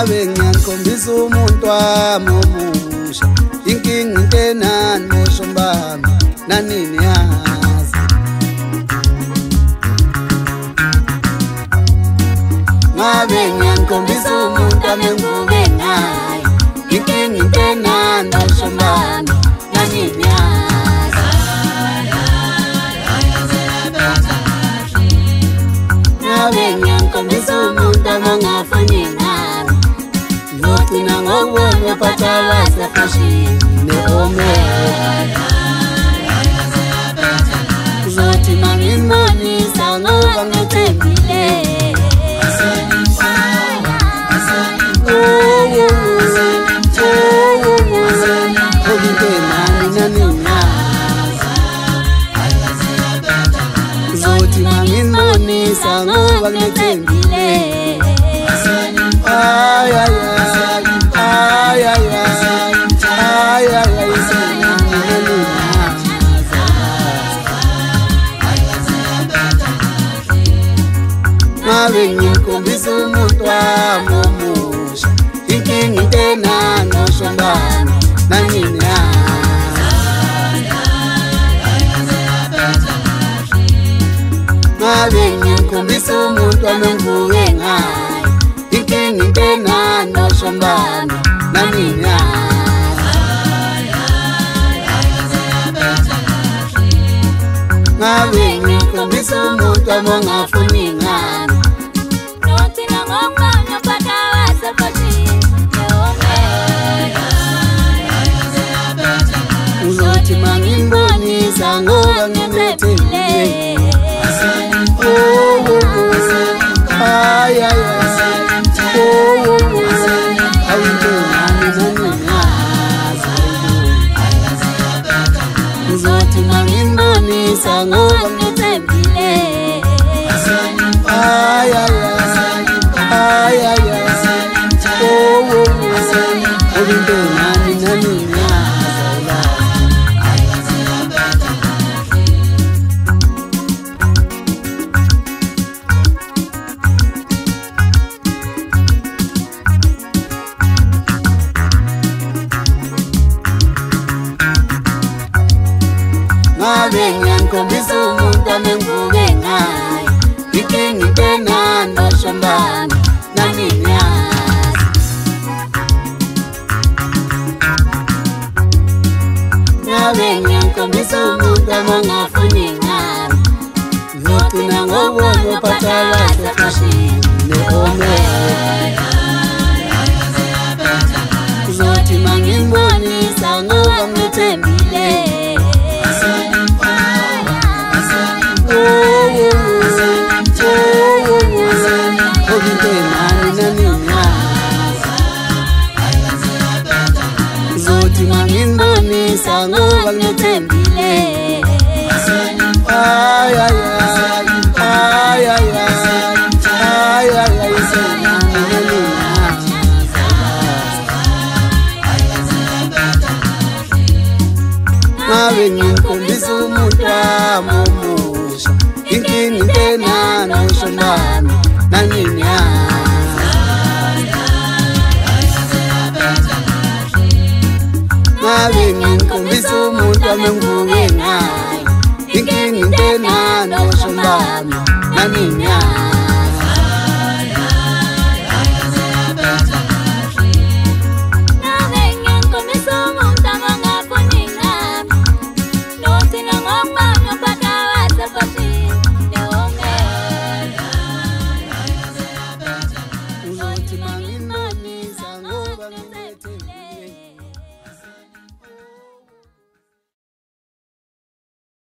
ngabe ngiyankhombisa umuntu wami omusha inkinga intenani boshambami nanini yazi ngabe ngiyankhombisa umuntu wami engivuke ngaye inkinga intenani boshambami nanini yazi ngabe ngiyankhombisa umuntu wami ongafuni ngami ngogcina ngokubona uphatha wasefashini ne-omega uzothi mangimbonisa ngoba ngithembile uzothi mangimbonisa ngoba ngithembile ay ay ay ay ay ay ay ngabe ngikhombisa umuntu wami omusha inkinga intenani boshambami nanini ngabe ngikhombisa umuntu wami engivuke ngaye inkinga intenani boshambami nanini ngabe ngikhombisa umuntu wami ongafuni ngami ngogcina ngokubona uphatha wasefashini ne-omega uzothi mangimbonisa ngoba ngithembile ay ay uzothi mangimbonisa ngoba ngithembile ay ay ay ay ngabe ngiyakhombisa umuntu wami engivuke ngaye inkinga intenani boshambami nanini yazi ngabe ngiyakhombisa umuntu wami ongafuni ngami ngogcina ngokubona uphatha wasefashini ne-omega uzothi mangimbonisa ngoba ngithembile uzothi mangimbonisa ngoba ngithembile ay ay ay ay ay ay ngabe ngikhombisa umuntu wami omusha inkinga intenani boshambami nanini ngabe ngikhombisa umuntu wami engivuke ngaye inkinga intenani boshambami nanini uzothi mangimbonisa